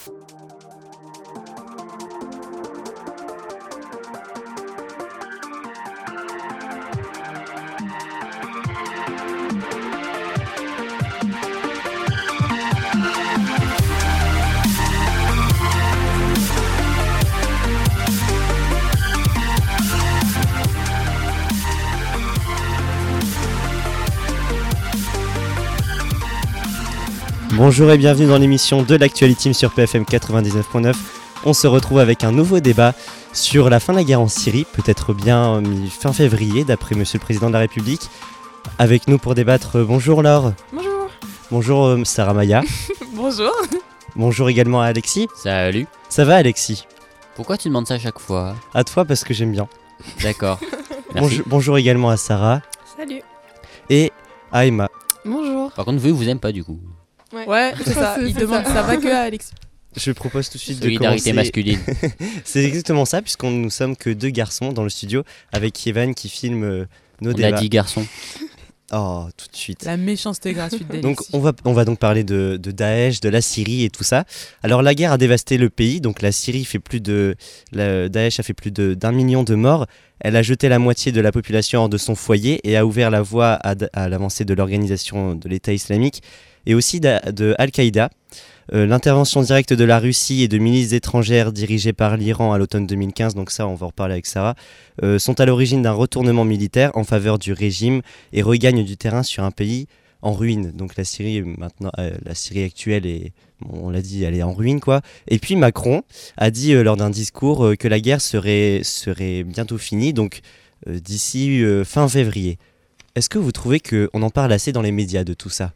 Bonjour et bienvenue dans l'émission de l'Actuality sur PFM 99.9. On se retrouve avec un nouveau débat sur la fin de la guerre en Syrie, peut-être bien fin février d'après Monsieur le Président de la République. Avec nous pour débattre, bonjour Laure. Bonjour. Bonjour Sarah Maya. Bonjour. Bonjour également à Alexis. Salut. Ça va Alexis? Pourquoi tu demandes ça à chaque fois? À toi parce que j'aime bien. D'accord. Merci. Bonjour également à Sarah. Salut. Et à Emma. Bonjour. Par contre, vous aime pas du coup. Ouais, c'est ça. Il demande ça va que à Alex. Je propose tout de suite Solidarité de commencer. masculine. C'est exactement ça, puisqu'on nous sommes que deux garçons dans le studio, avec Evan qui filme nos On débats. a dit garçon. Oh, tout de suite. La méchanceté gratuite d'Alexis. Donc on va donc parler de Daesh, de la Syrie et tout ça. Alors la guerre a dévasté le pays, donc la Syrie fait Daesh a fait plus d'1 million de morts. Elle a jeté la moitié de la population hors de son foyer et a ouvert la voie à l'avancée de l'organisation de l'État islamique et aussi de Al-Qaïda. L'intervention directe de la Russie et de milices étrangères dirigées par l'Iran à l'automne 2015, donc ça on va en reparler avec Sarah, sont à l'origine d'un retournement militaire en faveur du régime et regagnent du terrain sur un pays en ruine. Donc la Syrie maintenant, la Syrie actuelle est, on l'a dit, elle est en ruine quoi. Et puis Macron a dit lors d'un discours que la guerre serait bientôt finie, donc d'ici fin février. Est-ce que vous trouvez qu'on en parle assez dans les médias de tout ça ?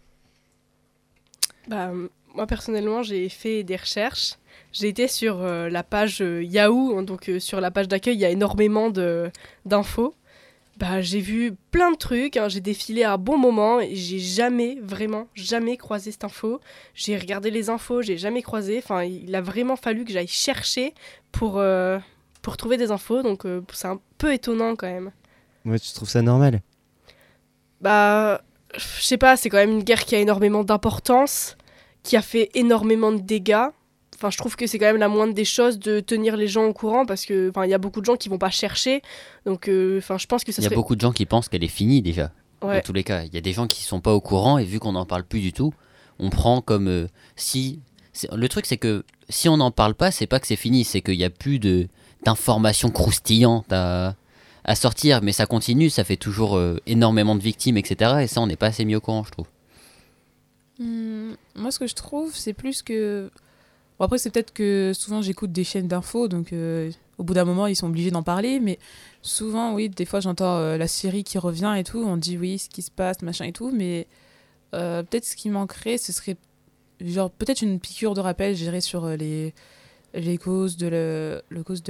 Moi personnellement j'ai fait des recherches, j'ai été sur la page Yahoo, donc sur la page d'accueil il y a énormément d'infos. J'ai vu plein de trucs, j'ai défilé à un bon moment et j'ai jamais croisé cette info. J'ai regardé les infos, j'ai jamais croisé, il a vraiment fallu que j'aille chercher pour trouver des infos, donc c'est un peu étonnant quand même. Ouais, tu trouves ça normal ? Je sais pas, c'est quand même une guerre qui a énormément d'importance, qui a fait énormément de dégâts. Je trouve que c'est quand même la moindre des choses de tenir les gens au courant parce que il y a beaucoup de gens qui vont pas chercher. Donc je pense que ça serait... Il y a beaucoup de gens qui pensent qu'elle est finie déjà. Ouais. Dans tous les cas, il y a des gens qui sont pas au courant et vu qu'on n'en parle plus du tout, on prend comme si... Le truc c'est que si on n'en parle pas, c'est pas que c'est fini, c'est qu'il y a plus d'informations croustillantes à sortir, mais ça continue, ça fait toujours énormément de victimes, etc. Et ça, on n'est pas assez mis au courant, je trouve. Moi, ce que je trouve, c'est plus que... Bon, après, c'est peut-être que souvent, j'écoute des chaînes d'infos, donc au bout d'un moment, ils sont obligés d'en parler, mais souvent, oui, des fois, j'entends la Syrie qui revient et tout, on dit oui, ce qui se passe, machin et tout, mais peut-être ce qui manquerait, ce serait genre peut-être une piqûre de rappel, je dirais, sur les causes les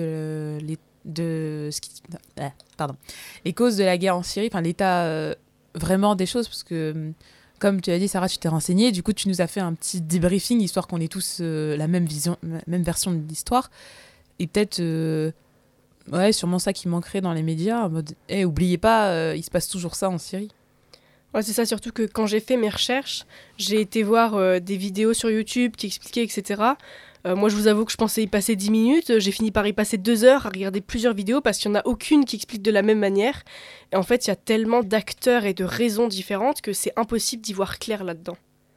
causes de la guerre en Syrie, l'état vraiment des choses, parce que comme tu as dit Sarah, tu t'es renseignée, du coup tu nous as fait un petit débriefing histoire qu'on ait tous la même vision, même version de l'histoire, et peut-être sûrement ça qui manquerait dans les médias, en mode oubliez pas, il se passe toujours ça en Syrie. Ouais, c'est ça, surtout que quand j'ai fait mes recherches, j'ai été voir des vidéos sur YouTube qui expliquaient, etc. Moi, je vous avoue que je pensais y passer 10 minutes. J'ai fini par y passer 2 heures à regarder plusieurs vidéos parce qu'il n'y en a aucune qui explique de la même manière. Et en fait, il y a tellement d'acteurs et de raisons différentes que c'est impossible d'y voir clair là-dedans.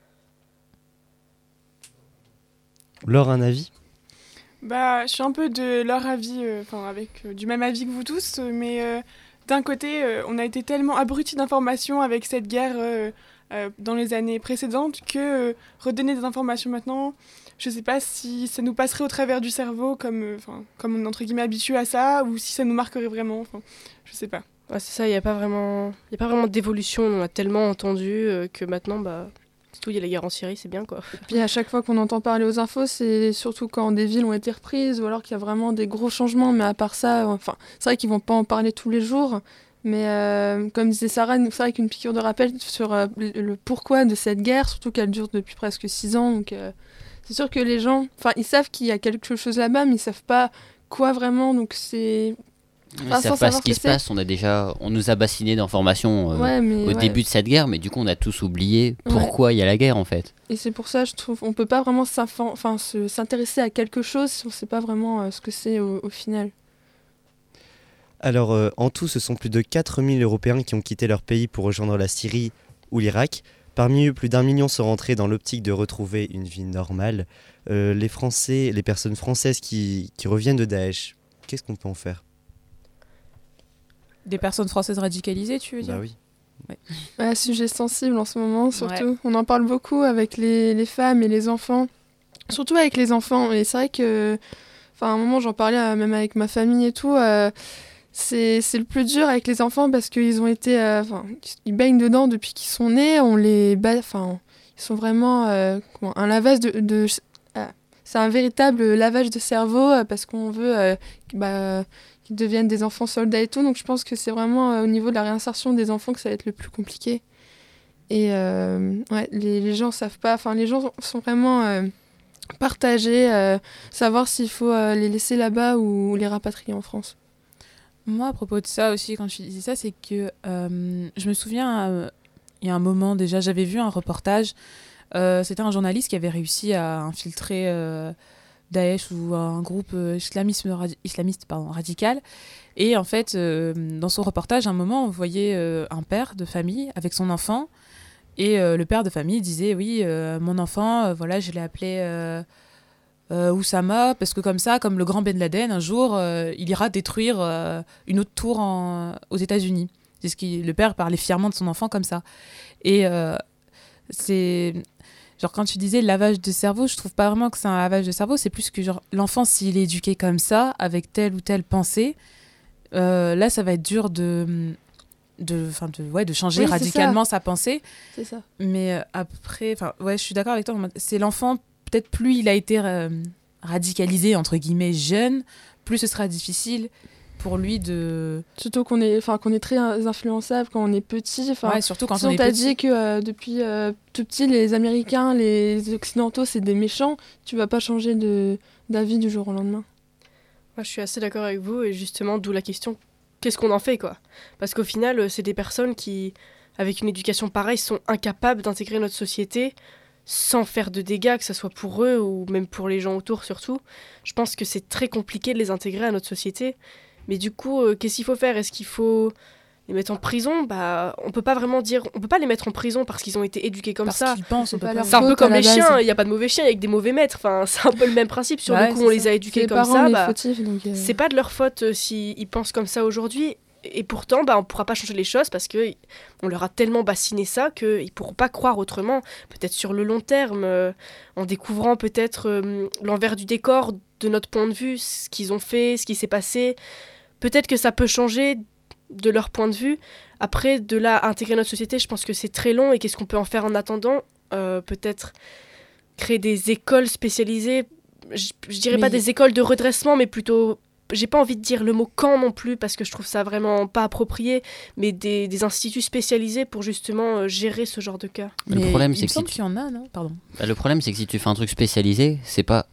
Laure, un avis ? Je suis un peu de leur avis, du même avis que vous tous, mais d'un côté, on a été tellement abrutis d'informations avec cette guerre dans les années précédentes que redonner des informations maintenant, je sais pas si ça nous passerait au travers du cerveau comme on est entre guillemets habitué à ça, ou si ça nous marquerait vraiment, je sais pas. Ouais, c'est ça, il n'y a pas vraiment d'évolution, on a tellement entendu que maintenant, surtout il y a la guerre en Syrie, c'est bien quoi. Et puis à chaque fois qu'on entend parler aux infos, c'est surtout quand des villes ont été reprises ou alors qu'il y a vraiment des gros changements, mais à part ça, c'est vrai qu'ils vont pas en parler tous les jours, mais comme disait Sarah, c'est vrai qu'une piqûre de rappel sur le pourquoi de cette guerre, surtout qu'elle dure depuis presque 6 ans, donc c'est sûr que les gens, ils savent qu'il y a quelque chose là-bas, mais ils savent pas quoi vraiment, donc c'est Ils Enfin, sans savent pas savoir ce qui ce se que passe. On nous a bassiné d'informations au début de cette guerre, mais du coup, on a tous oublié pourquoi il y a la guerre en fait. Et c'est pour ça, je trouve, on peut pas vraiment s'intéresser à quelque chose si on sait pas vraiment ce que c'est au final. Alors, en tout, ce sont plus de 4000 Européens qui ont quitté leur pays pour rejoindre la Syrie ou l'Irak. Parmi eux, plus d'1 million sont rentrés dans l'optique de retrouver une vie normale. Les personnes françaises qui reviennent de Daesh, qu'est-ce qu'on peut en faire ? Des personnes françaises radicalisées, tu veux dire? Bah oui. Ouais, sujet sensible en ce moment, surtout. Ouais. On en parle beaucoup avec les femmes et les enfants. Surtout avec les enfants. Et c'est vrai que, à un moment, j'en parlais même avec ma famille et tout. C'est le plus dur avec les enfants parce qu'ils ont été, ils baignent dedans depuis qu'ils sont nés. On les bat, ils sont vraiment un lavage c'est un véritable lavage de cerveau parce qu'on veut qu'ils deviennent des enfants soldats et tout. Donc je pense que c'est vraiment au niveau de la réinsertion des enfants que ça va être le plus compliqué. Et les gens savent pas. Enfin, les gens sont vraiment partagés, savoir s'il faut les laisser là-bas ou les rapatrier en France. Moi, à propos de ça aussi, quand tu disais ça, c'est que je me souviens, il y a un moment déjà, j'avais vu un reportage. C'était un journaliste qui avait réussi à infiltrer Daesh ou un groupe islamiste radical. Et en fait, dans son reportage, à un moment, on voyait un père de famille avec son enfant. Et le père de famille disait, oui, mon enfant, voilà, je l'ai appelé Oussama, parce que comme ça, comme le grand Ben Laden, un jour, il ira détruire une autre tour aux États-Unis. C'est le père parlait fièrement de son enfant comme ça. Et c'est... Genre, quand tu disais lavage de cerveau, je trouve pas vraiment que c'est un lavage de cerveau. C'est plus que genre, l'enfant, s'il est éduqué comme ça, avec telle ou telle pensée, là, ça va être dur de changer radicalement sa pensée. C'est ça. Mais après, je suis d'accord avec toi. C'est l'enfant, peut-être plus il a été radicalisé, entre guillemets, jeune, plus ce sera difficile pour lui de... Surtout qu'on est très influençable quand on est petit. Surtout quand si on est petit. On t'a dit que depuis tout petit, les Américains, les Occidentaux, c'est des méchants, tu vas pas changer d'avis du jour au lendemain. Moi, je suis assez d'accord avec vous, et justement, d'où la question, qu'est-ce qu'on en fait, quoi ? Parce qu'au final, c'est des personnes qui, avec une éducation pareille, sont incapables d'intégrer notre société sans faire de dégâts, que ce soit pour eux ou même pour les gens autour, surtout. Je pense que c'est très compliqué de les intégrer à notre société. Mais du coup, qu'est-ce qu'il faut faire ? Est-ce qu'il faut les mettre en prison ? On peut pas vraiment dire... On peut pas les mettre en prison parce qu'ils ont été éduqués comme ça. Qu'ils pensent, c'est un peu comme les chiens, il n'y a pas de mauvais chiens, il y a que des mauvais maîtres. Enfin, c'est un peu le même principe. Sur le coup, on les a éduqués comme ça. Fautifs, donc c'est pas de leur faute s'ils pensent comme ça aujourd'hui. Et pourtant, on pourra pas changer les choses parce qu'on leur a tellement bassiné ça qu'ils pourront pas croire autrement. Peut-être sur le long terme, en découvrant peut-être l'envers du décor de notre point de vue, ce qu'ils ont fait, ce qui s'est passé. Peut-être que ça peut changer de leur point de vue. Après, de là à intégrer notre société, je pense que c'est très long. Et qu'est-ce qu'on peut en faire en attendant ? Peut-être créer des écoles spécialisées. Je dirais pas des écoles de redressement, mais plutôt... J'ai pas envie de dire le mot camp non plus, parce que je trouve ça vraiment pas approprié, mais des instituts spécialisés pour justement gérer ce genre de cas. Mais le problème, c'est qu'il y en a, non ? Pardon. Le problème, c'est que si tu fais un truc spécialisé, c'est pas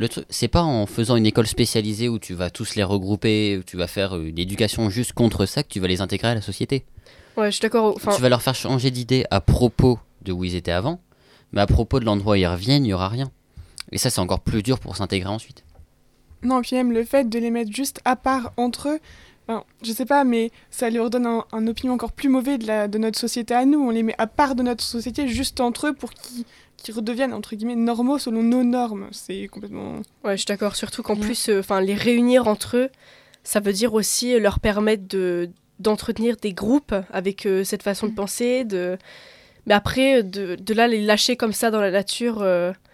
en faisant une école spécialisée où tu vas tous les regrouper, où tu vas faire une éducation juste contre ça que tu vas les intégrer à la société. Ouais, je suis d'accord. Tu vas leur faire changer d'idée à propos de où ils étaient avant, mais à propos de l'endroit où ils reviennent, il n'y aura rien. Et ça, c'est encore plus dur pour s'intégrer ensuite. Non, puis même le fait de les mettre juste à part entre eux, je sais pas, mais ça leur donne un opinion encore plus mauvais de notre société à nous. On les met à part de notre société juste entre eux pour qu'ils redeviennent, entre guillemets, normaux selon nos normes. C'est complètement... Ouais, je suis d'accord. Surtout qu'en plus, les réunir entre eux, ça veut dire aussi leur permettre d'entretenir des groupes avec cette façon de penser. Mais après, de là, les lâcher comme ça dans la nature...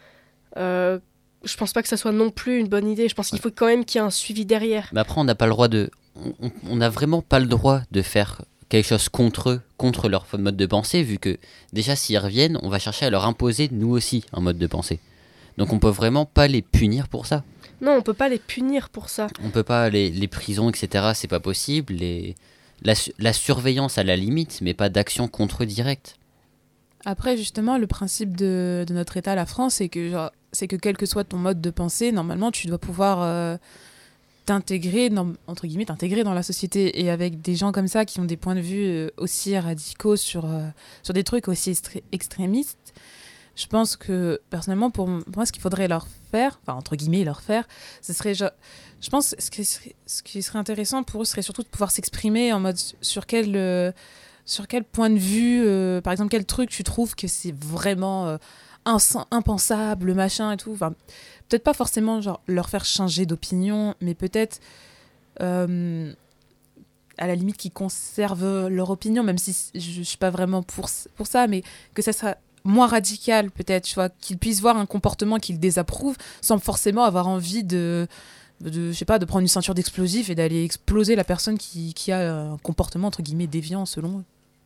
je pense pas que ça soit non plus une bonne idée. Je pense qu'il faut quand même qu'il y ait un suivi derrière. Mais après, on n'a pas le droit on n'a vraiment pas le droit de faire quelque chose contre eux, contre leur mode de pensée, vu que déjà s'ils reviennent, on va chercher à leur imposer nous aussi un mode de pensée. Donc on peut vraiment pas les punir pour ça. Non, on peut pas les punir pour ça. On peut pas, les prisons, etc., c'est pas possible. La surveillance à la limite, mais pas d'action contre eux directe. Après, justement, le principe de notre État, la France, c'est que quel que soit ton mode de pensée, normalement, tu dois pouvoir... t'intégrer dans la société. Et avec des gens comme ça qui ont des points de vue aussi radicaux sur des trucs aussi extrémistes, je pense que personnellement, pour moi, ce qu'il faudrait leur faire, enfin entre guillemets leur faire, ce serait, je pense, ce qui serait intéressant pour eux serait surtout de pouvoir s'exprimer en mode sur quel point de vue, par exemple, quel truc tu trouves que c'est vraiment impensable, machin et tout. Enfin, peut-être pas forcément genre leur faire changer d'opinion, mais peut-être à la limite qu'ils conservent leur opinion, même si je suis pas vraiment pour ça, mais que ça sera moins radical peut-être, tu vois, qu'ils puissent voir un comportement qu'ils désapprouvent sans forcément avoir envie de je sais pas, de prendre une ceinture d'explosifs et d'aller exploser la personne qui a un comportement entre guillemets déviant selon eux.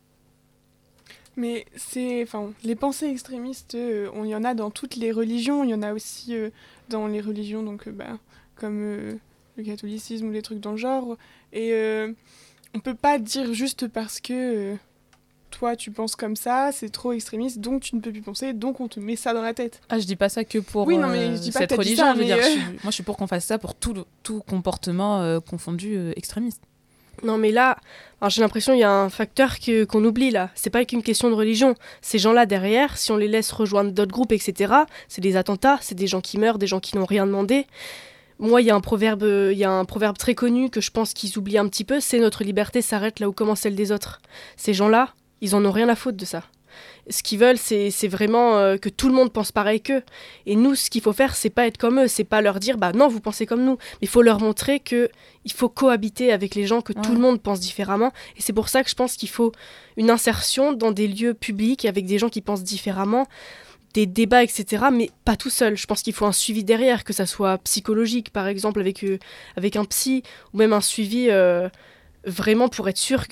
Mais les pensées extrémistes, il y en a dans toutes les religions, il y en a aussi dans les religions donc, comme le catholicisme ou les trucs dans le genre. Et on peut pas dire juste parce que toi tu penses comme ça, c'est trop extrémiste, donc tu ne peux plus penser, donc on te met ça dans la tête. Ah, je dis pas ça que pour oui, non, mais je dis pas cette que t'as dit religion, ça, je veux mais dire, moi je suis pour qu'on fasse ça pour tout comportement confondu extrémiste. Non mais là, alors j'ai l'impression qu'il y a un facteur qu'on oublie là. C'est pas qu'une question de religion. Ces gens-là derrière, si on les laisse rejoindre d'autres groupes, etc., c'est des attentats, c'est des gens qui meurent, des gens qui n'ont rien demandé. Moi, il y a un proverbe très connu que je pense qu'ils oublient un petit peu, c'est notre liberté s'arrête là où commence celle des autres. Ces gens-là, ils en ont rien à foutre de ça. Ce qu'ils veulent, c'est vraiment que tout le monde pense pareil qu'eux. Et nous, ce qu'il faut faire, c'est pas être comme eux, c'est pas leur dire bah non, vous pensez comme nous. Mais il faut leur montrer que il faut cohabiter avec les gens, que tout le monde pense différemment. Et c'est pour ça que je pense qu'il faut une insertion dans des lieux publics avec des gens qui pensent différemment, des débats, etc. Mais pas tout seul. Je pense qu'il faut un suivi derrière, que ça soit psychologique, par exemple, avec un psy, ou même un suivi vraiment pour être sûr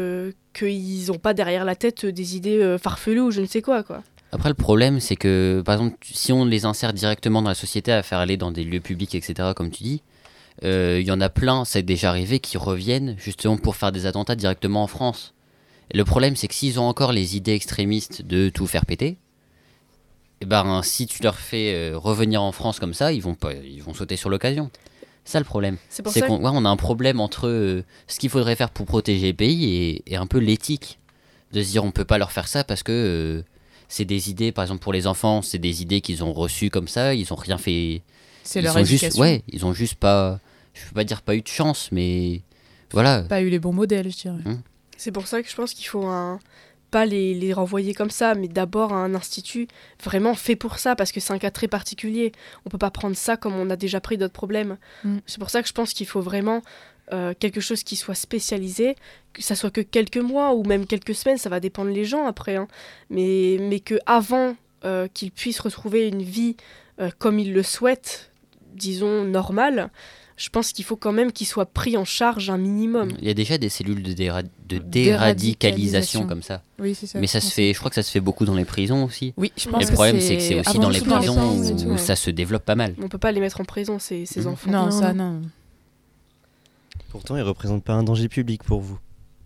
qu'ils n'ont pas derrière la tête des idées farfelues ou je ne sais quoi. Après, le problème, c'est que, par exemple, si on les insère directement dans la société à faire aller dans des lieux publics, etc., comme tu dis, il y en a plein, c'est déjà arrivé, qui reviennent justement pour faire des attentats directement en France. Et le problème, c'est que s'ils ont encore les idées extrémistes de tout faire péter, et ben, si tu leur fais revenir en France comme ça, ils vont sauter sur l'occasion. C'est ça le problème. C'est qu'on a un problème entre ce qu'il faudrait faire pour protéger le pays et un peu l'éthique. De se dire on peut pas leur faire ça parce que c'est des idées, par exemple pour les enfants, c'est des idées qu'ils ont reçues comme ça, ils ont rien fait. C'est leur éducation. Ils ont juste pas, je peux pas dire pas eu de chance, mais voilà. Pas eu les bons modèles, je dirais. C'est pour ça que je pense qu'il faut pas les renvoyer comme ça, mais d'abord un institut vraiment fait pour ça, parce que c'est un cas très particulier. On peut pas prendre ça comme on a déjà pris d'autres problèmes. C'est pour ça que je pense qu'il faut vraiment quelque chose qui soit spécialisé, que ça soit que quelques mois ou même quelques semaines, ça va dépendre les gens après, hein. Mais que avant qu'ils puissent retrouver une vie comme ils le souhaitent, disons normale, je pense qu'il faut quand même qu'ils soient pris en charge un minimum. Il y a déjà des cellules de déradicalisation comme ça. Oui, c'est ça. Mais ça se fait, je crois que ça se fait beaucoup dans les prisons aussi. Oui, je pense. Et le problème, c'est que c'est aussi dans les prisons où ouais. ça se développe pas mal. On peut pas les mettre en prison, ces enfants. Non, ça non. Pourtant, ils représentent pas un danger public pour vous.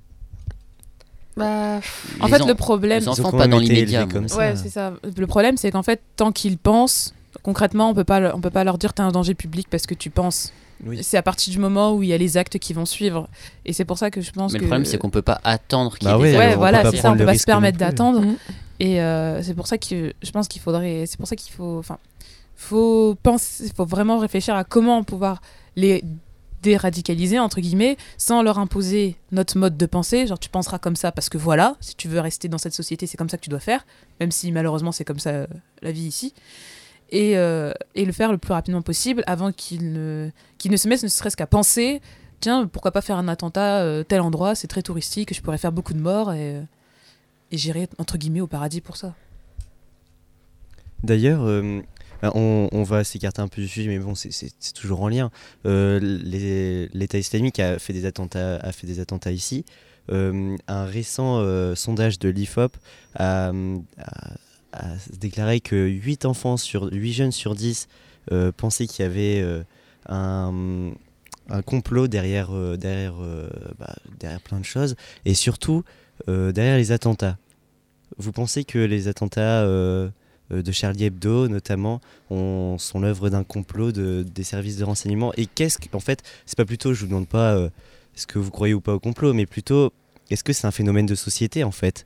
En fait, le problème, les enfants pas dans l'immédiat. Ouais, c'est ça. Le problème, c'est qu'en fait, tant qu'ils pensent, concrètement, on peut pas leur dire t'es un danger public parce que tu penses. Oui. C'est à partir du moment où il y a les actes qui vont suivre. Et c'est pour ça que je pense Mais que... le problème, c'est qu'on peut pas attendre qu'il y ait ouais, des Ouais, actes. voilà, c'est ça. On peut pas se permettre non plus. d'attendre. Et c'est pour ça que je pense qu'il faudrait... C'est pour ça qu'il faut... Enfin, faut vraiment réfléchir à comment pouvoir les déradicaliser, entre guillemets, sans leur imposer notre mode de pensée. Genre, tu penseras comme ça parce que voilà, si tu veux rester dans cette société, c'est comme ça que tu dois faire. Même si, malheureusement, c'est comme ça la vie ici. Et le faire le plus rapidement possible avant qu'ils ne se mettent ne serait-ce qu'à penser tiens, pourquoi pas faire un attentat tel endroit, c'est très touristique, je pourrais faire beaucoup de morts et j'irai entre guillemets au paradis pour ça. D'ailleurs, on va s'écarter un peu du sujet, mais bon, c'est toujours en lien. L'État islamique a fait des attentats ici. Un récent sondage de l'IFOP a déclaré que 8 jeunes sur 10 pensaient qu'il y avait un complot derrière plein de choses, et surtout derrière les attentats. Vous pensez que les attentats de Charlie Hebdo notamment sont l'œuvre d'un complot des services de renseignement. Et en fait, c'est pas plutôt, je vous demande pas est-ce que vous croyez ou pas au complot, mais plutôt est-ce que c'est un phénomène de société en fait?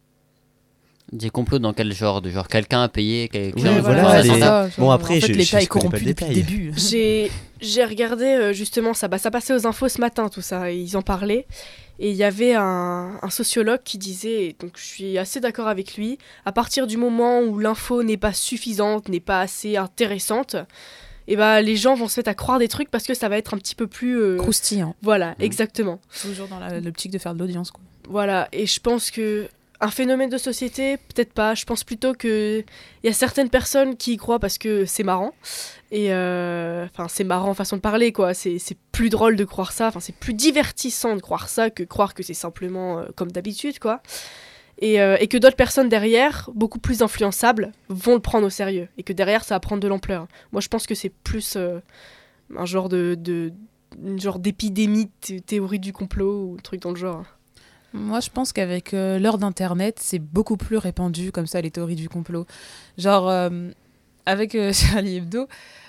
Des complots dans quel genre? De genre quelqu'un a payé quelqu'un? Oui, voilà, Ouais, les- c'est ça, Bon, après, en fait, je l'État est connais pas corrompu le depuis le détail. début. J'ai regardé justement ça, ça passait aux infos ce matin, tout ça, et ils en parlaient. Et il y avait un sociologue qui disait, et donc je suis assez d'accord avec lui, à partir du moment où l'info n'est pas suffisante, n'est pas assez intéressante, et bah, les gens vont se mettre à croire des trucs parce que ça va être un petit peu plus... Croustillant. Voilà, exactement. Toujours dans l'optique de faire de l'audience, quoi. Voilà, et je pense que un phénomène de société, peut-être pas. Je pense plutôt qu'il y a certaines personnes qui y croient parce que c'est marrant. Et enfin, c'est marrant façon de parler, quoi. C'est plus drôle de croire ça. Enfin, c'est plus divertissant de croire ça que croire que c'est simplement comme d'habitude, quoi. Et que d'autres personnes derrière, beaucoup plus influençables, vont le prendre au sérieux. Et que derrière, ça va prendre de l'ampleur. Moi, je pense que c'est plus un genre une genre d'épidémie, théorie du complot ou un truc dans le genre. Moi, je pense qu'avec l'heure d'Internet, c'est beaucoup plus répandu, comme ça, les théories du complot. Genre, avec Charlie Hebdo,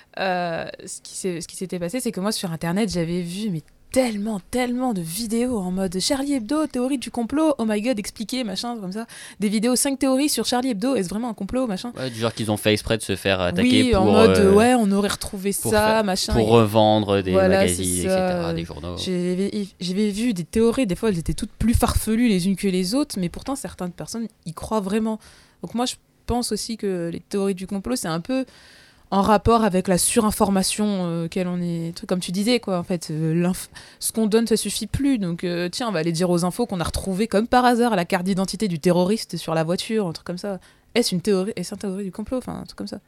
ce qui s'était passé, c'est que moi, sur Internet, j'avais vu tellement de vidéos en mode Charlie Hebdo, théorie du complot, oh my god, expliqué, machin, comme ça. Des vidéos, 5 théories sur Charlie Hebdo, est-ce vraiment un complot, machin? Ouais, du genre qu'ils ont fait exprès de se faire attaquer oui, pour... en mode, ouais, on aurait retrouvé ça, machin. Pour revendre des Voilà, magazines, c'est ça. etc., des journaux. J'avais vu des théories, des fois elles étaient toutes plus farfelues les unes que les autres, mais pourtant certaines personnes y croient vraiment. Donc moi je pense aussi que les théories du complot c'est un peu en rapport avec la surinformation auquel on est, comme tu disais quoi. En fait, ce qu'on donne ça suffit plus, donc tiens on va aller dire aux infos qu'on a retrouvé comme par hasard la carte d'identité du terroriste sur la voiture, un truc comme ça. Est-ce une théorie du complot, enfin un truc comme ça.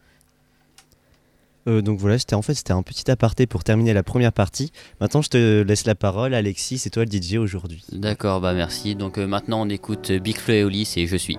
Donc voilà, c'était un petit aparté pour terminer la première partie. Maintenant, je te laisse la parole, Alexis, c'est toi le DJ aujourd'hui. D'accord, bah merci. Donc maintenant, on écoute Big Flo et Oli, et Je suis.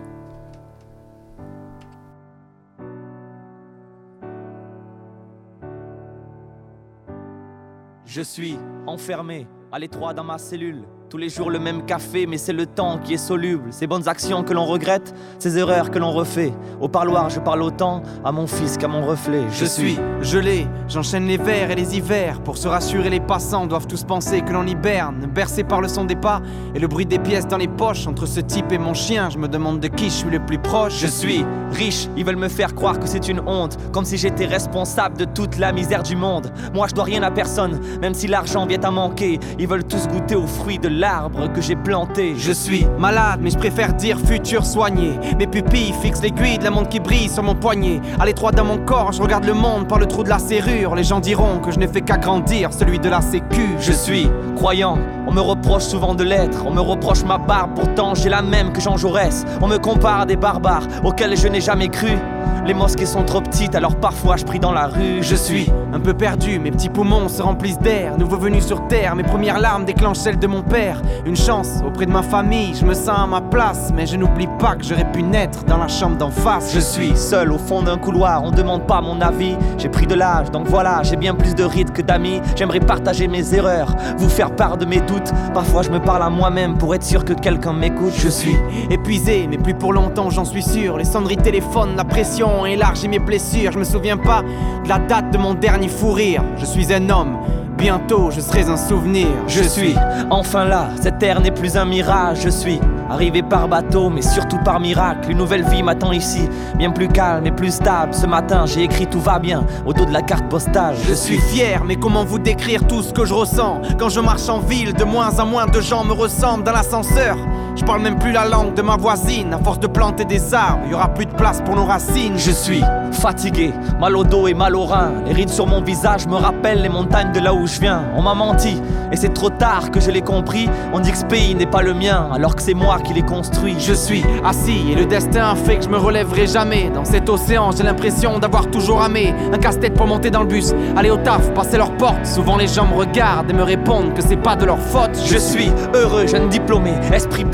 Je suis enfermé, à l'étroit dans ma cellule. Tous les jours le même café, mais c'est le temps qui est soluble. Ces bonnes actions que l'on regrette, ces erreurs que l'on refait. Au parloir, je parle autant à mon fils qu'à mon reflet. Je suis gelé, j'enchaîne les vers et les hivers. Pour se rassurer, les passants doivent tous penser que l'on hiberne. Bercé par le son des pas et le bruit des pièces dans les poches. Entre ce type et mon chien, je me demande de qui je suis le plus proche. Je suis riche, ils veulent me faire croire que c'est une honte. Comme si j'étais responsable de toute la misère du monde. Moi je dois rien à personne, même si l'argent vient à manquer. Ils veulent tous goûter aux fruits de l'arbre que j'ai planté. Je suis malade, mais je préfère dire futur soigné. Mes pupilles fixent l'aiguille de la montre qui brille sur mon poignet. À l'étroit dans mon corps, je regarde le monde par le trou de la serrure. Les gens diront que je n'ai fait qu'agrandir celui de la sécu. Je suis croyant, on me reproche souvent de l'être. On me reproche ma barbe, pourtant j'ai la même que Jean Jaurès. On me compare à des barbares auxquels je n'ai jamais cru. Les mosquées sont trop petites, alors parfois je prie dans la rue. Je suis un peu perdu, mes petits poumons se remplissent d'air. Nouveau venu sur terre, mes premières larmes déclenchent celles de mon père. Une chance auprès de ma famille, je me sens à ma place. Mais je n'oublie pas que j'aurais pu naître dans la chambre d'en face. Je suis seul au fond d'un couloir, on demande pas mon avis. J'ai pris de l'âge, donc voilà, j'ai bien plus de rides que d'amis. J'aimerais partager mes erreurs, vous faire part de mes doutes. Parfois je me parle à moi-même pour être sûr que quelqu'un m'écoute. Je suis épuisé, mais plus pour longtemps, j'en suis sûr. Les sonneries téléphone, la pression élargit mes blessures. Je me souviens pas de la date de mon dernier fou rire. Je suis un homme, bientôt je serai un souvenir. Je suis enfin là, cette terre n'est plus un mirage. Je suis arrivé par bateau, mais surtout par miracle. Une nouvelle vie m'attend ici, bien plus calme et plus stable. Ce matin j'ai écrit tout va bien au dos de la carte postale. Je suis fier, mais comment vous décrire tout ce que je ressens? Quand je marche en ville, de moins en moins de gens me ressemblent. Dans l'ascenseur, je parle même plus la langue de ma voisine. À force de planter des arbres, il y aura plus de place pour nos racines. Je suis fatigué, mal au dos et mal au rein. Les rides sur mon visage me rappellent les montagnes de là où je viens. On m'a menti, et c'est trop tard que je l'ai compris. On dit que ce pays n'est pas le mien, alors que c'est moi qui l'ai construit. Je suis assis, et le destin a fait que je me relèverai jamais. Dans cet océan, j'ai l'impression d'avoir toujours ramé. Un casse-tête pour monter dans le bus, aller au taf, passer leurs portes. Souvent les gens me regardent et me répondent que c'est pas de leur faute. Je suis heureux, jeune diplômé, esprit B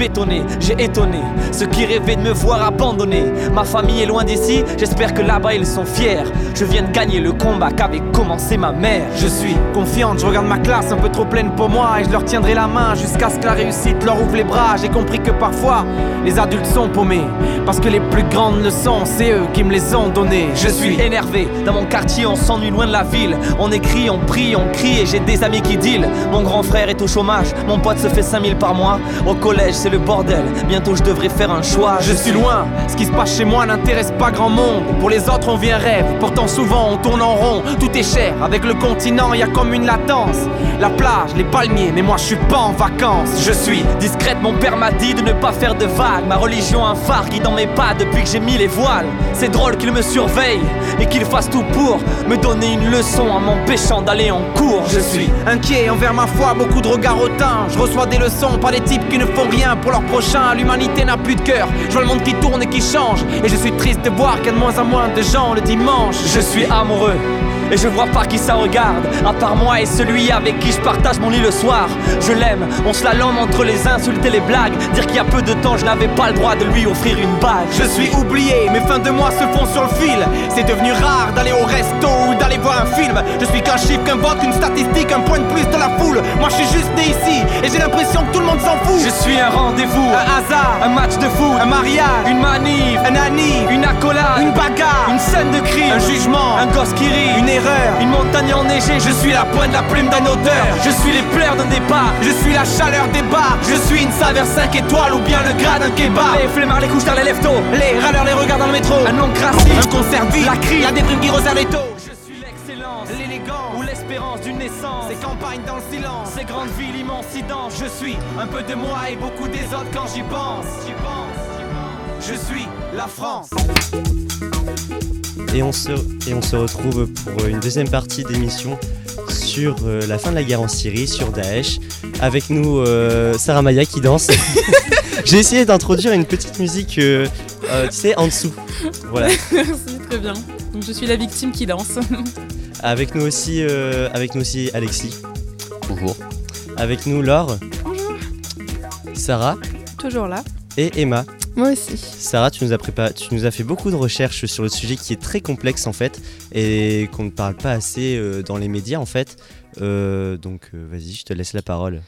bétonné, j'ai étonné ceux qui rêvaient de me voir abandonné. Ma famille est loin d'ici, j'espère que là-bas ils sont fiers. Je viens de gagner le combat qu'avait commencé ma mère. Je suis confiante, je regarde ma classe un peu trop pleine pour moi et je leur tiendrai la main jusqu'à ce que la réussite leur ouvre les bras. J'ai compris que parfois les adultes sont paumés parce que les plus grandes leçons c'est eux qui me les ont données. Je suis énervé, dans mon quartier on s'ennuie loin de la ville. On écrit, on prie, on crie et j'ai des amis qui deal. Mon grand frère est au chômage, mon pote se fait 5000 par mois. Au collège c'est le bordel, bientôt je devrais faire un choix. Je suis loin, ce qui se passe chez moi n'intéresse pas grand monde. Pour les autres on vit un rêve, pourtant souvent on tourne en rond. Tout est cher, avec le continent y a comme une latence. La plage, les palmiers, mais moi je suis pas en vacances. Je suis discrète, mon père m'a dit de ne pas faire de vagues. Ma religion un phare guide dans mes pas depuis que j'ai mis les voiles. C'est drôle qu'il me surveille et qu'il fasse tout pour me donner une leçon en m'empêchant d'aller en cours. Je suis inquiet envers ma foi, beaucoup de regards hautains. Je reçois des leçons, pas des types qui ne font rien pour leur prochain. L'humanité n'a plus de cœur, je vois le monde qui tourne et qui change. Et je suis triste de voir qu'il y a de moins en moins de gens le dimanche. Je suis amoureux et je vois pas qui ça regarde, à part moi et celui avec qui je partage mon lit le soir. Je l'aime, on se la lame entre les insultes et les blagues. Dire qu'il y a peu de temps je n'avais pas le droit de lui offrir une bague. Je suis oublié, mes fins de mois se font sur le fil. C'est devenu rare d'aller au resto ou d'aller voir un film. Je suis qu'un chiffre, qu'un vote, qu'une statistique, un point de plus de la foule. Moi je suis juste né ici et j'ai l'impression que tout le monde s'en fout. Je suis un rendez-vous, un hasard, un match de foot, un mariage, une manif, un anniv, une accolade, une bagarre, une scène de crime, un jugement, un gosse qui rit, une erreur, une montagne enneigée. Je suis la pointe de la plume d'un auteur. Je suis les pleurs d'un départ. Je suis la chaleur des bars. Je suis une saveur 5 étoiles ou bien le gras d'un kebab. Les flemmards, les couches dans les lève-tôt, les râleurs, les regards dans le métro. Un nom crassé, un concert vide, la crise, la déprime qui resserre les taux. Je suis l'excellence, l'élégance ou l'espérance d'une naissance. Ces campagnes dans le silence, ces grandes villes immensidence. Je suis un peu de moi et beaucoup des autres quand j'y pense. Je suis la France. Et on se retrouve pour une deuxième partie d'émission sur la fin de la guerre en Syrie, sur Daesh. Avec nous, Sarah Maya qui danse. J'ai essayé d'introduire une petite musique, tu sais, en dessous. Voilà. Merci, très bien. Donc je suis la victime qui danse. Avec nous aussi Alexis. Bonjour. Avec nous Laure. Bonjour. Sarah. Toujours là. Et Emma. Moi aussi. Sarah, tu nous as fait beaucoup de recherches sur le sujet qui est très complexe en fait et qu'on ne parle pas assez dans les médias en fait. Donc vas-y, je te laisse la parole.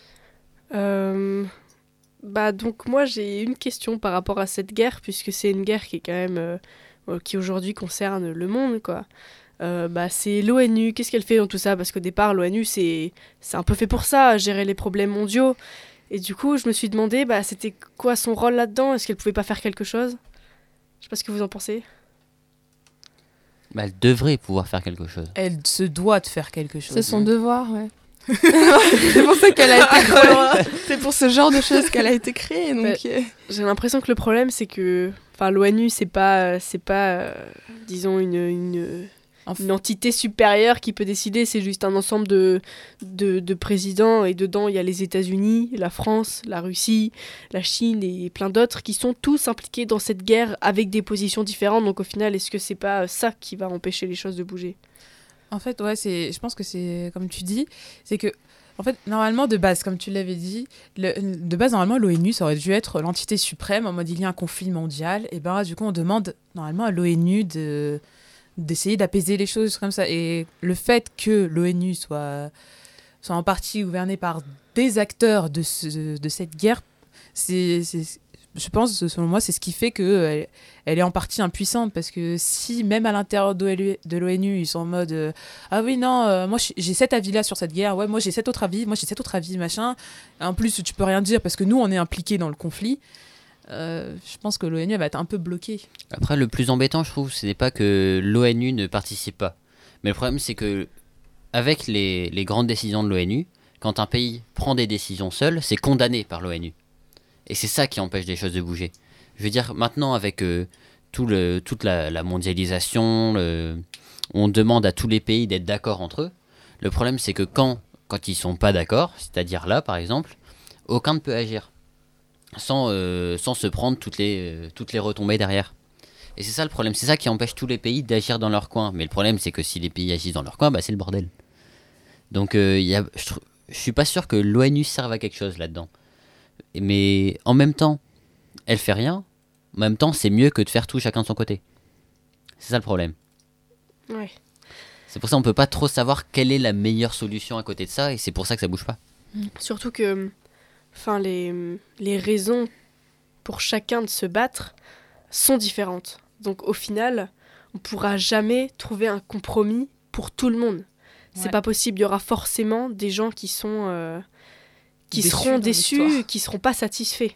Donc moi j'ai une question par rapport à cette guerre, puisque c'est une guerre qui est quand même qui aujourd'hui concerne le monde quoi. C'est l'ONU, qu'est-ce qu'elle fait dans tout ça? Parce qu'au départ l'ONU c'est un peu fait pour ça, gérer les problèmes mondiaux. Et du coup je me suis demandé c'était quoi son rôle là-dedans? Est-ce qu'elle pouvait pas faire quelque chose? Je sais pas ce que vous en pensez. Elle devrait pouvoir faire quelque chose. Elle se doit de faire quelque chose. C'est son devoir, ouais. C'est pour ça qu'elle a été créée. C'est pour ce genre de choses qu'elle a été créée. Donc j'ai l'impression que le problème c'est que l'ONU c'est pas disons une entité supérieure qui peut décider, c'est juste un ensemble de présidents et dedans il y a les États-Unis, la France, la Russie, la Chine et plein d'autres qui sont tous impliqués dans cette guerre avec des positions différentes. Donc au final, est-ce que c'est pas ça qui va empêcher les choses de bouger? En fait, ouais, je pense que c'est comme tu dis, c'est que en fait, normalement, de base, comme tu l'avais dit, de base, normalement, l'ONU, ça aurait dû être l'entité suprême, en mode il y a un conflit mondial, et du coup, on demande normalement à l'ONU d'essayer d'apaiser les choses comme ça. Et le fait que l'ONU soit en partie gouvernée par des acteurs de cette guerre, je pense, selon moi, c'est ce qui fait qu'elle est en partie impuissante. Parce que si, même à l'intérieur de l'ONU, ils sont en mode ah oui, non, moi j'ai cet avis-là sur cette guerre, ouais, moi j'ai cet autre avis, machin. En plus, tu peux rien dire parce que nous, on est impliqués dans le conflit. Je pense que l'ONU va être un peu bloquée. Après, le plus embêtant, je trouve, ce n'est pas que l'ONU ne participe pas. Mais le problème, c'est que avec les grandes décisions de l'ONU, quand un pays prend des décisions seul, c'est condamné par l'ONU. Et c'est ça qui empêche les choses de bouger. Je veux dire, maintenant, avec toute la mondialisation, on demande à tous les pays d'être d'accord entre eux. Le problème, c'est que quand ils ne sont pas d'accord, c'est-à-dire là, par exemple, aucun ne peut agir. Sans se prendre toutes les retombées derrière. Et c'est ça le problème, c'est ça qui empêche tous les pays d'agir dans leur coin. Mais le problème, c'est que si les pays agissent dans leur coin, c'est le bordel. Donc je suis pas sûr que l'ONU serve à quelque chose là-dedans. Mais en même temps, elle fait rien. En même temps, c'est mieux que de faire tout chacun de son côté. C'est ça le problème. Ouais. C'est pour ça qu'on peut pas trop savoir quelle est la meilleure solution à côté de ça, et c'est pour ça que ça bouge pas. Surtout que les raisons pour chacun de se battre sont différentes. Donc au final, on pourra jamais trouver un compromis pour tout le monde. C'est Ouais. pas possible, il y aura forcément des gens qui sont qui Déçus seront dans déçus, l'histoire. qui seront pas satisfaits.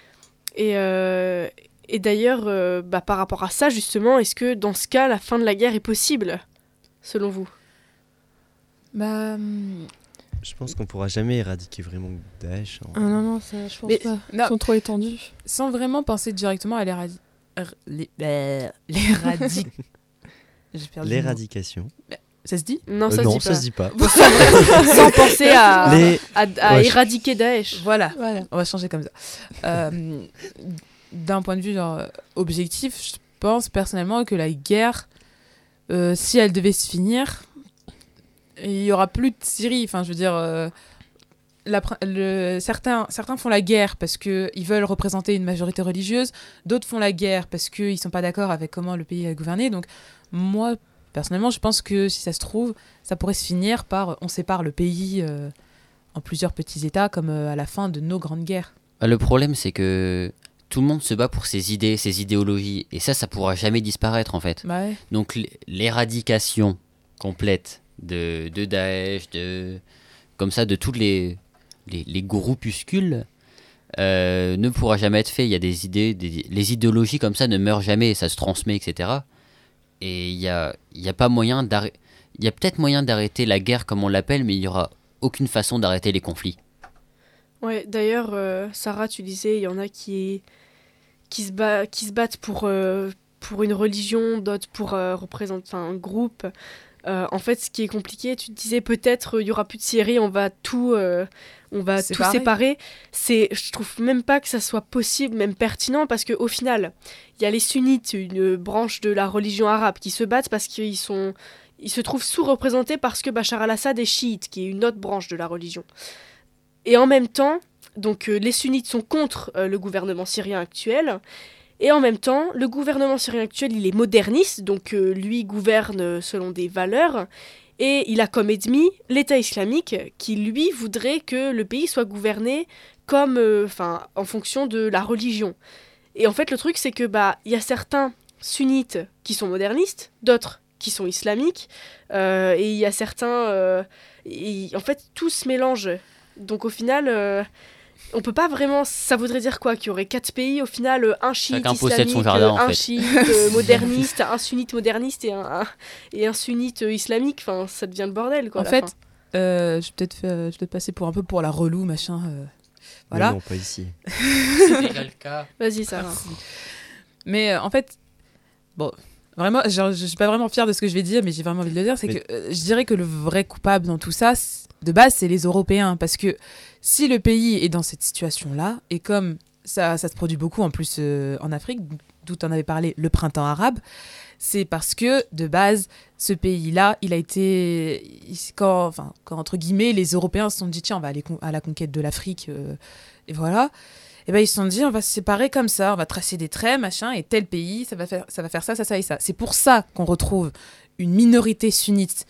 Et d'ailleurs, par rapport à ça justement, est-ce que dans ce cas, la fin de la guerre est possible, selon vous? Bah, Je pense qu'on pourra jamais éradiquer vraiment Daesh. Non, ça, je pense Mais- pas. non. Ils sont trop étendus. sans vraiment penser directement à l'éradication. J'ai perdu le mot. L'éradication. Ça se dit? Non, ça Non, se dit ça pas. se dit pas. Sans penser à, Les- à Ouais, je- éradiquer Daesh. Voilà, Voilà. on va changer comme ça. D'un point de vue objectif, je pense personnellement que la guerre, si elle devait se finir, il y aura plus de Syrie. Enfin, je veux dire, certains font la guerre parce qu'ils veulent représenter une majorité religieuse, d'autres font la guerre parce qu'ils sont pas d'accord avec comment le pays est gouverné. Donc, moi, personnellement, je pense que si ça se trouve, ça pourrait se finir par on sépare le pays en plusieurs petits États, comme à la fin de nos grandes guerres. Le problème, c'est que tout le monde se bat pour ses idées, ses idéologies, et ça pourra jamais disparaître en fait. Bah ouais. Donc l'éradication complète de Daesh, comme ça, de tous les groupuscules, ne pourra jamais être fait. Il y a des idées, les idéologies comme ça ne meurent jamais, ça se transmet, etc. Et il y a pas moyen d'arrêter. Il y a peut-être moyen d'arrêter la guerre comme on l'appelle, mais il y aura aucune façon d'arrêter les conflits. Ouais, d'ailleurs, Sarah, tu disais, il y en a qui se battent pour une religion, d'autres pour représenter un groupe. En fait, ce qui est compliqué, tu te disais peut-être il y aura plus de Syrie, on va tout séparer. Je trouve même pas que ça soit possible, même pertinent, parce qu'au final, il y a les sunnites, une branche de la religion arabe, qui se battent parce qu'ils se trouvent sous-représentés parce que Bachar al-Assad est chiite, qui est une autre branche de la religion. Et en même temps, donc les sunnites sont contre le gouvernement syrien actuel. Et en même temps, le gouvernement syrien actuel, il est moderniste, donc lui gouverne selon des valeurs. Et il a comme ennemi l'État islamique, qui lui voudrait que le pays soit gouverné comme, en fonction de la religion. Et en fait, le truc, c'est que y a certains sunnites qui sont modernistes, d'autres qui sont islamiques, et il y a certains... en fait, tout se mélange. Donc au final, on peut pas vraiment... Ça voudrait dire quoi? Qu'il y aurait 4 pays, au final, un chiite Chacun possède islamique, son jardin, en un fait. chiite moderniste, un sunnite moderniste et un sunnite islamique. Enfin, ça devient le bordel, quoi. En à la fait, fin. je vais peut-être passer pour un peu pour la relou, machin. Voilà. Mais non, pas ici. C'est déjà le cas. Vas-y, Sarah. Mais en fait, bon, vraiment, je suis pas vraiment fière de ce que je vais dire, mais j'ai vraiment envie de le dire, c'est Mais- que je dirais que le vrai coupable dans tout ça, de base, c'est les Européens, parce que si le pays est dans cette situation-là, et comme ça se produit beaucoup en plus en Afrique, d'où tu en avais parlé, le printemps arabe, c'est parce que de base, ce pays-là, il a été, quand entre guillemets, les Européens se sont dit tiens, on va aller à la conquête de l'Afrique, et voilà. Et ben ils se sont dit on va se séparer comme ça, on va tracer des traits, machin, et tel pays, ça va faire ça et ça. C'est pour ça qu'on retrouve une minorité sunnite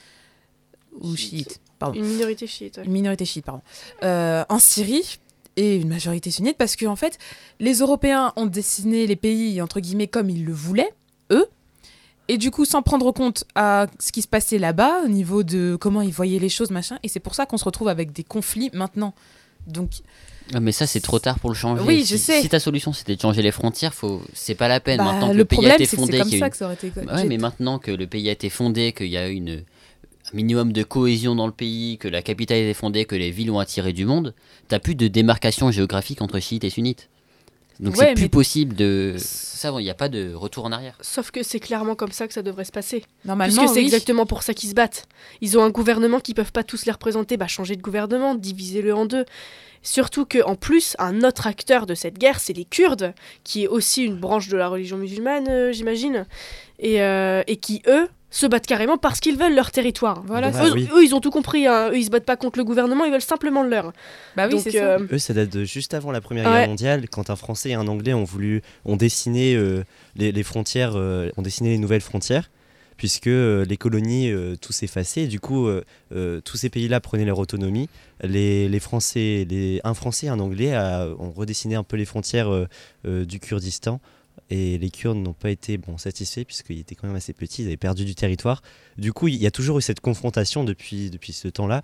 ou chiite, pardon. Une minorité chiite. Ouais. Une minorité chiite, pardon, en Syrie, et une majorité sunnite, parce que en fait, les Européens ont dessiné les pays, entre guillemets, comme ils le voulaient, eux, et du coup, sans prendre compte à ce qui se passait là-bas, au niveau de comment ils voyaient les choses, machin, et c'est pour ça qu'on se retrouve avec des conflits maintenant. Donc, Ah, mais ça, c'est trop tard pour le changer. Oui, je sais. Si ta solution, c'était de changer les frontières, c'est pas la peine. bah, Maintenant que le pays a problème, été c'est que fondé, c'est comme qu'il y a ça une- que ça aurait été... Ouais, mais maintenant que le pays a été fondé, qu'il y a un minimum de cohésion dans le pays, que la capitale a été fondée, que les villes ont attiré du monde, t'as plus de démarcation géographique entre chiites et sunnites. Donc Ouais, c'est plus mais- possible de... Ça, il n'y a pas de retour en arrière. Sauf que c'est clairement comme ça que ça devrait se passer. Normalement, Puisque c'est oui. exactement pour ça qu'ils se battent. Ils ont un gouvernement qui peuvent pas tous les représenter, changer de gouvernement, diviser-le en deux. Surtout qu'en plus, un autre acteur de cette guerre, c'est les Kurdes, qui est aussi une branche de la religion musulmane, j'imagine, et qui, eux, se battent carrément parce qu'ils veulent leur territoire. Voilà, Bah, oui. Eux, ils ont tout compris. Hein. Eux, ils se battent pas contre le gouvernement, ils veulent simplement le leur. Bah oui, Donc, c'est ça. Eux, ça date de juste avant la Première Ouais. Guerre mondiale, quand un Français et un Anglais ont dessiné les frontières, ont dessiné les nouvelles frontières, puisque les colonies tout s'effaçaient. Du coup, tous ces pays-là prenaient leur autonomie. Les Français, un Français et un Anglais ont redessiné un peu les frontières du Kurdistan. Et les Kurdes n'ont pas été satisfaits, puisqu'ils étaient quand même assez petits, ils avaient perdu du territoire. Du coup, il y a toujours eu cette confrontation depuis ce temps-là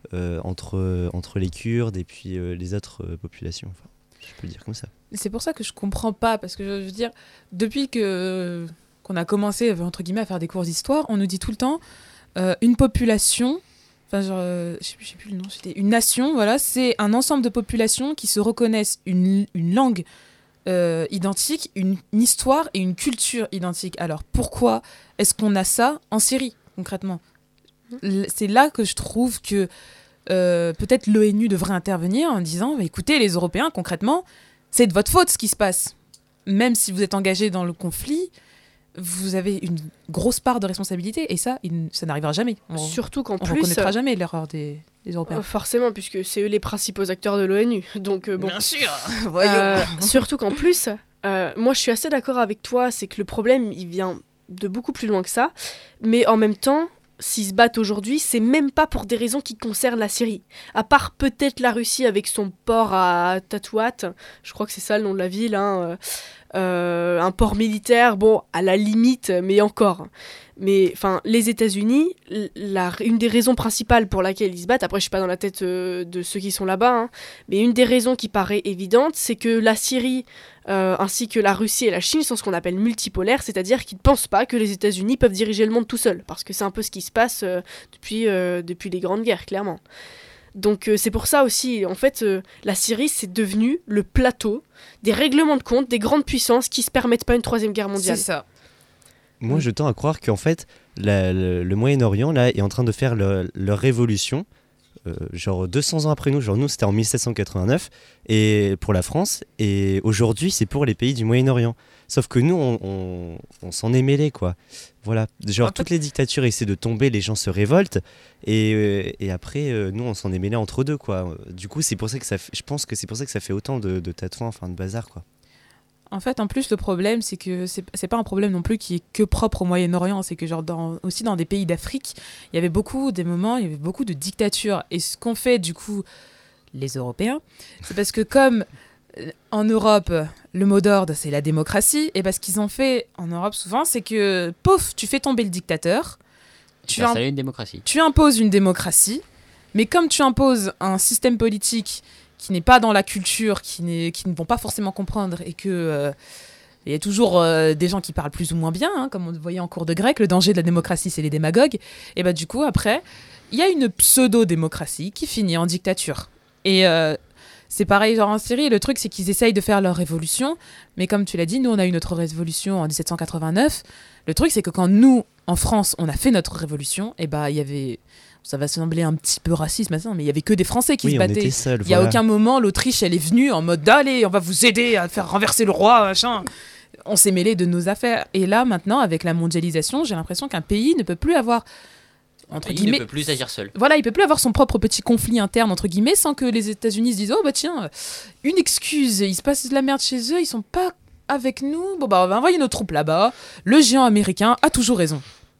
entre les Kurdes et puis les autres populations. Enfin, je peux le dire comme ça. C'est pour ça que je comprends pas, parce que je veux dire, depuis qu'on a commencé entre guillemets à faire des cours d'histoire, on nous dit tout le temps une population, enfin genre, je sais plus le nom, c'était une nation, voilà, c'est un ensemble de populations qui se reconnaissent une langue identique, une histoire et une culture identique. Alors pourquoi est-ce qu'on a ça en Syrie concrètement ? C'est là que je trouve que peut-être l'ONU devrait intervenir en disant écoutez les Européens concrètement, c'est de votre faute ce qui se passe. Même si vous êtes engagés dans le conflit, vous avez une grosse part de responsabilité et ça n'arrivera jamais. Surtout qu'en On plus, reconnaîtra jamais l'erreur des Européens. forcément, puisque c'est eux les principaux acteurs de l'ONU. Donc bon. Bien sûr. Surtout qu'en plus, moi je suis assez d'accord avec toi, c'est que le problème il vient de beaucoup plus loin que ça, mais en même temps, s'ils se battent aujourd'hui, c'est même pas pour des raisons qui concernent la Syrie. À part peut-être la Russie avec son port à Tatouat, je crois que c'est ça le nom de la ville, hein, un port militaire, bon, à la limite, mais encore. Mais enfin, les États-Unis, une des raisons principales pour laquelle ils se battent, après je suis pas dans la tête de ceux qui sont là-bas, hein, mais une des raisons qui paraît évidente, c'est que la Syrie ainsi que la Russie et la Chine sont ce qu'on appelle multipolaires, c'est-à-dire qu'ils ne pensent pas que les États-Unis peuvent diriger le monde tout seuls, parce que c'est un peu ce qui se passe depuis les grandes guerres, clairement. Donc c'est pour ça aussi, en fait, la Syrie, c'est devenu le plateau des règlements de compte des grandes puissances qui se permettent pas une troisième guerre mondiale. C'est ça. Moi, je tends à croire qu'en fait, le Moyen-Orient là, est en train de faire leur révolution, genre 200 ans après nous. Genre nous, c'était en 1789 et pour la France, et aujourd'hui, c'est pour les pays du Moyen-Orient. Sauf que nous, on s'en est mêlé, quoi. Voilà. Genre, toutes les dictatures essaient de tomber, les gens se révoltent, et après, nous, on s'en est mêlé entre deux, quoi. Du coup, c'est pour ça que je pense que c'est pour ça que ça fait autant de tatouages, enfin, de bazar, quoi. En fait, en plus, le problème, c'est que c'est pas un problème non plus qui est que propre au Moyen-Orient. C'est que, genre, aussi dans des pays d'Afrique, il y avait beaucoup de dictatures. Et ce qu'ont fait, du coup, les Européens, c'est parce que comme en Europe, le mot d'ordre, c'est la démocratie, et ce qu'ils ont fait en Europe souvent, c'est que, tu fais tomber le dictateur, tu installer une démocratie. Tu imposes une démocratie, mais comme tu imposes un système politique qui n'est pas dans la culture, qui ne vont pas forcément comprendre, et que il y a toujours des gens qui parlent plus ou moins bien, hein, comme on le voyait en cours de grec, le danger de la démocratie, c'est les démagogues, et du coup, après, il y a une pseudo-démocratie qui finit en dictature. Et c'est pareil, genre en Syrie, le truc, c'est qu'ils essayent de faire leur révolution, mais comme tu l'as dit, nous, on a eu notre révolution en 1789. Le truc, c'est que quand nous, en France, on a fait notre révolution, il y avait... Ça va sembler un petit peu raciste maintenant, mais il y avait que des Français qui se battaient. On était seuls, il y a aucun moment l'Autriche elle est venue en mode allez, on va vous aider à faire renverser le roi, machin. On s'est mêlé de nos affaires. Et là maintenant avec la mondialisation, j'ai l'impression qu'un pays ne peut plus avoir entre guillemets, il ne peut plus agir seul. Voilà, il peut plus avoir son propre petit conflit interne entre guillemets sans que les États-Unis se disent oh tiens, une excuse, il se passe de la merde chez eux, ils sont pas avec nous. Bon on va envoyer nos troupes là-bas. Le géant américain a toujours raison.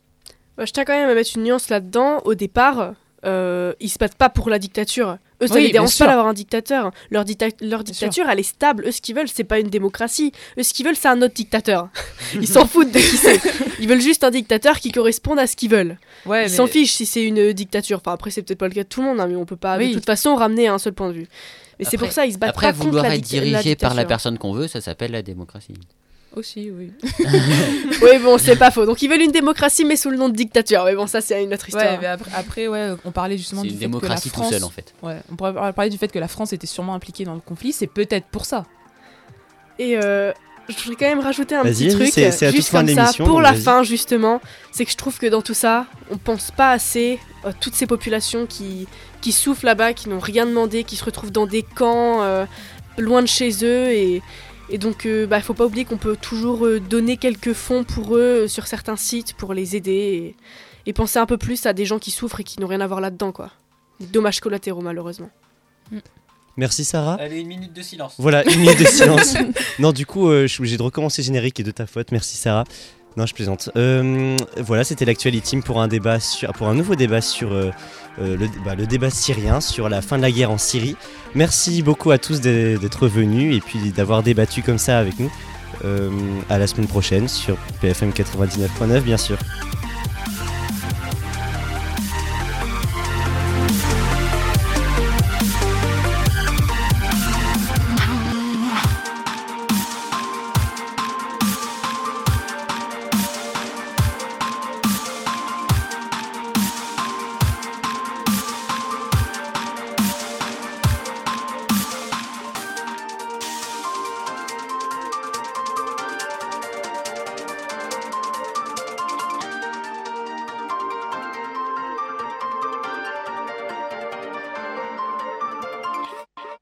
Je tiens quand même à mettre une nuance là-dedans. Au départ, ils se battent pas pour la dictature. Eux, ça les dérange pas d'avoir un dictateur. Leur dictature, elle est stable. Eux, ce qu'ils veulent, c'est pas une démocratie. Eux, ce qu'ils veulent, c'est un autre dictateur. Ils s'en foutent de qui c'est. Ils veulent juste un dictateur qui corresponde à ce qu'ils veulent. Ils s'en fichent si c'est une dictature. Enfin, après, c'est peut-être pas le cas de tout le monde, hein, mais on peut pas de toute façon ramener à un seul point de vue. Mais c'est pour ça ils se battent pas contre la dictature. Après, vouloir être dirigé par la personne qu'on veut, ça s'appelle la démocratie. Aussi, oui. Oui, bon, c'est pas faux. Donc, ils veulent une démocratie, mais sous le nom de dictature. Mais bon, ça, c'est une autre histoire. Ouais, mais après on parlait justement du fait que la France... C'est une démocratie tout seul, en fait. Ouais, on pourrait parler du fait que la France était sûrement impliquée dans le conflit. C'est peut-être pour ça. Et je voudrais quand même rajouter un petit truc, c'est juste comme ça, pour la fin, justement. C'est que je trouve que dans tout ça, on pense pas assez à toutes ces populations qui souffrent là-bas, qui n'ont rien demandé, qui se retrouvent dans des camps loin de chez eux Et donc, faut pas oublier qu'on peut toujours donner quelques fonds pour eux sur certains sites pour les aider et penser un peu plus à des gens qui souffrent et qui n'ont rien à voir là-dedans, quoi. Des dommages collatéraux, malheureusement. Merci Sarah. Allez, 1 minute de silence. Voilà, 1 minute de silence. Non, du coup, je suis obligé de recommencer le générique et de ta faute. Merci Sarah. Non, je plaisante. Voilà, c'était l'Actuality pour un nouveau débat sur le débat syrien, sur la fin de la guerre en Syrie. Merci beaucoup à tous d'être venus et puis d'avoir débattu comme ça avec nous. À la semaine prochaine sur PFM 99.9, bien sûr.